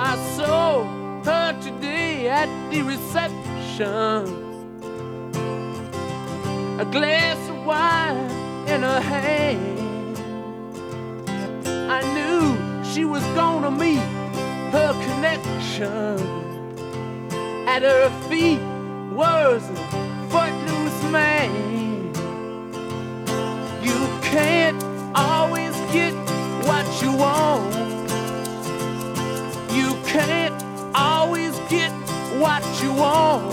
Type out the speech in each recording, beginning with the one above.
I saw her today at the reception, a glass of wine in her hand. I knew she was gonna meet her connection. At her feet was a footloose man. You can't always get what you want. You can't always get what you want.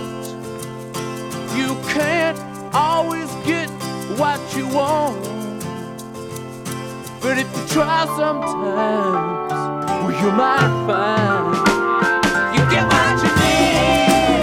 You can't always get what you want. But if you try sometimes, well, you might find you get what you need.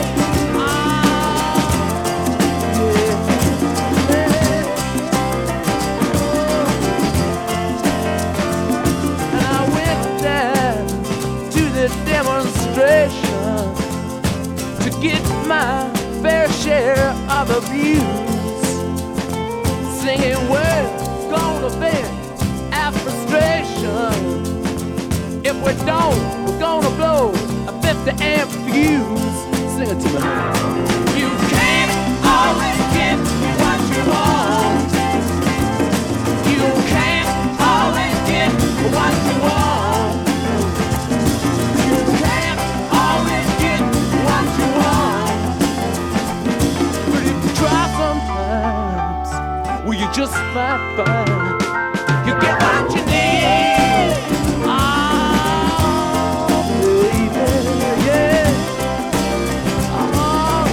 And I went down to the demonstration to get my fair share of abuse, singing we're gonna vent our frustration. If we don't, we're gonna blow a 50 amp fuse. Sing it to me. You can't always get what you want. You can't always get what you want. You can't always get what you want. But if you try sometimes, well, you just might find you get what you need. Oh, baby, yeah. Oh.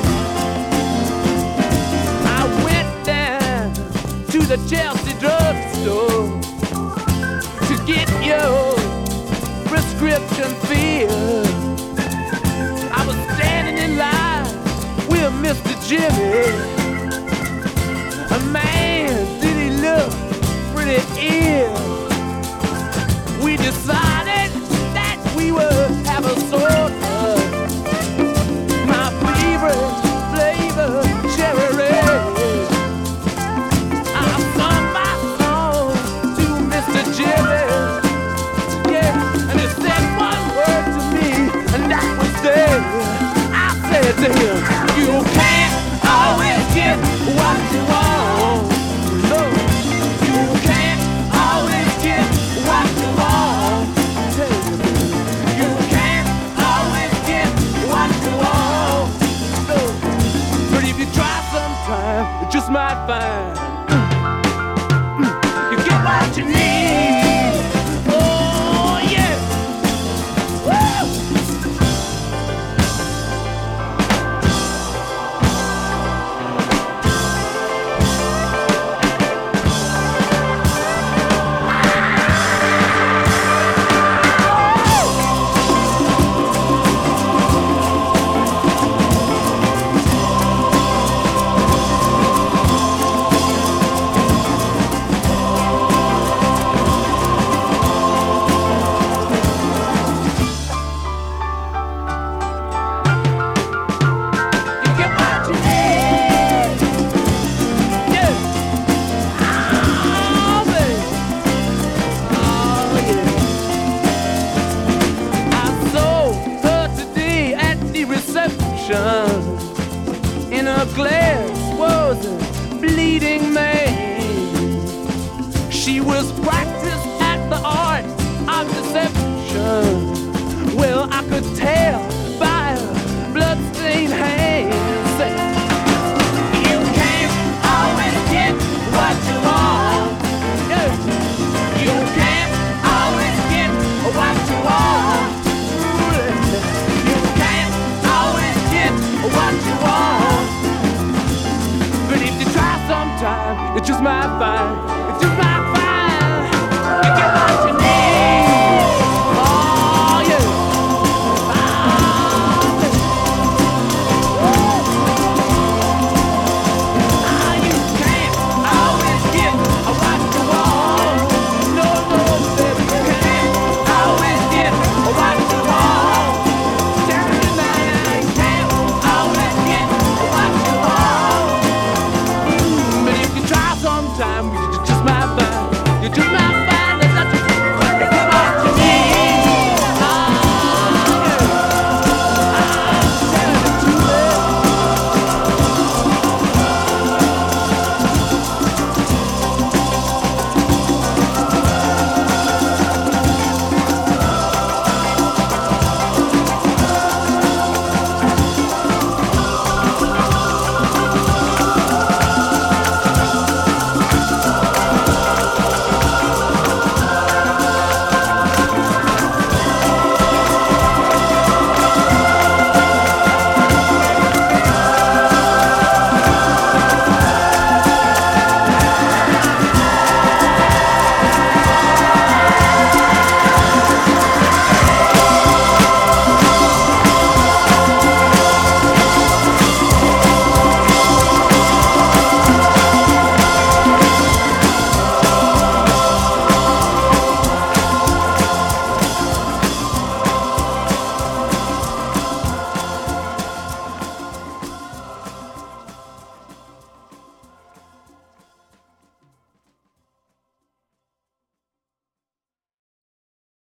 I went down to the Chelsea drugstore to get your prescription filled. I was standing in line with Mr. Jimmy. A man, did he look pretty ill. We decided that we would have a soda. My favorite flavor, cherry red. I sung my song to Mr. Jimmy, yeah, and he said one word to me, and that was there. I said to him, you can't always get what you want. No. You can't always get what you want. You can't always get what you want. No. But if you try sometime, you just might find you get what you need. Oh yeah. Woo! In a glass was